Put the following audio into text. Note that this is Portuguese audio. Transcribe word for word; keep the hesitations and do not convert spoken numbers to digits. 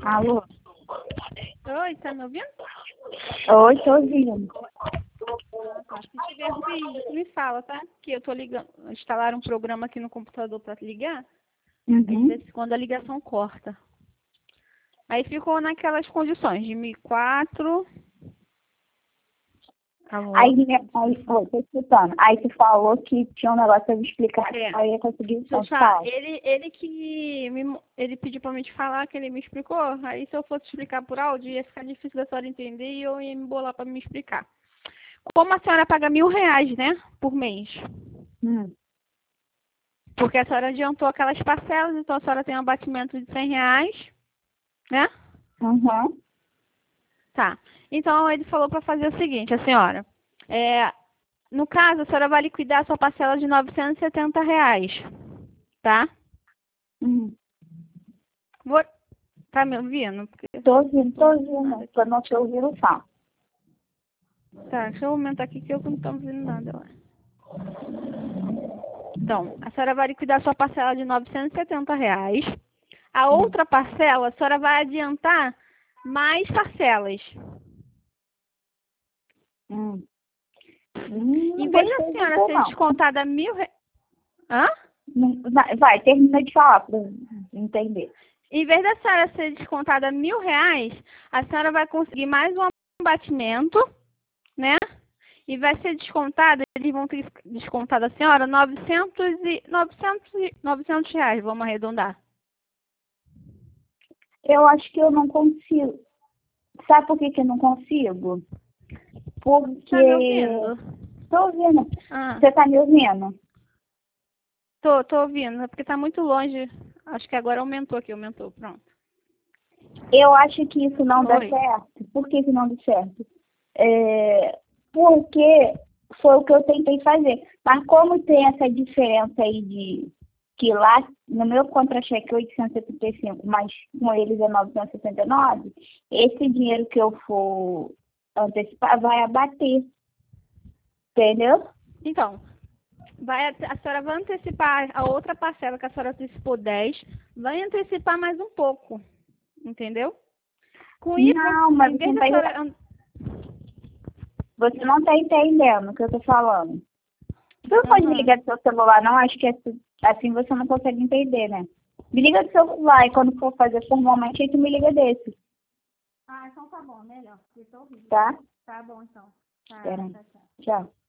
Alô? Oi, tá me ouvindo? Oi, tô ouvindo. Ah, tá. Se tiver ruim, me fala, tá? Que eu tô ligando. Instalaram um programa aqui no computador pra ligar. Aí de Uhum. vez em quando a ligação corta. Aí ficou naquelas condições de mil e quatro. Aí, Alô? aí, oi, tô escutando. Aí tu falou que tinha um negócio pra me explicar, É. aí eu consegui Deixa eu te falar, contar. ele, ele que me, mo- ele pediu pra mim te falar que ele me explicou. Aí se eu fosse explicar por áudio, ia ficar difícil da senhora entender e eu ia me bolar pra me explicar. Como a senhora paga mil reais, né? Por mês. Hum. Porque a senhora adiantou aquelas parcelas, então a senhora tem um abatimento de cem reais, né? Uhum. Tá. Então ele falou para fazer o seguinte, a senhora. É, no caso, a senhora vai liquidar a sua parcela de novecentos e setenta reais. Tá? Uhum. Vou... Tá me ouvindo? Porque eu Tô ouvindo, tô não tô ouvindo ouvindo. nada aqui. Tô não te ouvindo, tá. Tá, deixa eu aumentar aqui que eu não tô ouvindo nada lá. Então, a senhora vai liquidar a sua parcela de novecentos e setenta reais. A Hum. outra parcela, a senhora vai adiantar mais parcelas. Hum. Hum, Em Não vez da gostei senhora disso, ser não. descontada mil reais. Hã? Não- Vai, vai, termina de falar pra eu entender. Em vez da senhora ser descontada mil reais, a senhora vai conseguir mais um abatimento, né? E vai ser descontada, eles vão ter descontado a senhora novecentos e, novecentos e, novecentos reais, vamos arredondar. Eu acho que eu não consigo. Sabe por que que eu não consigo? Tá me Porque... ouvindo? Tô ouvindo. Ah, Você tá me ouvindo? tô, tô ouvindo, é porque tá muito longe. Acho que agora aumentou aqui, aumentou, pronto. Eu acho que isso não dá Oi. certo. Por que que não dá certo? É, porque foi o que eu tentei fazer. Mas como tem essa diferença aí de que lá no meu contra-cheque é oitocentos e setenta e cinco, mas com eles é novecentos e setenta e nove, esse dinheiro que eu for antecipar vai abater. Entendeu? Então, vai, a senhora vai antecipar a outra parcela que a senhora antecipou dez, vai antecipar mais um pouco, entendeu? Com isso, Não, mas em você vez não da está senhora... an- você não tá entendendo o que eu tô falando. Você não pode me Aham. ligar do seu celular, não? Acho que assim assim você não consegue entender, né? Me liga do celular e quando for fazer formalmente, aí tu me liga desse, Ah, então tá bom, melhor, porque tô ouvindo. tá? Tá bom, então. Tá, Espera aí. tá, tá. Tchau.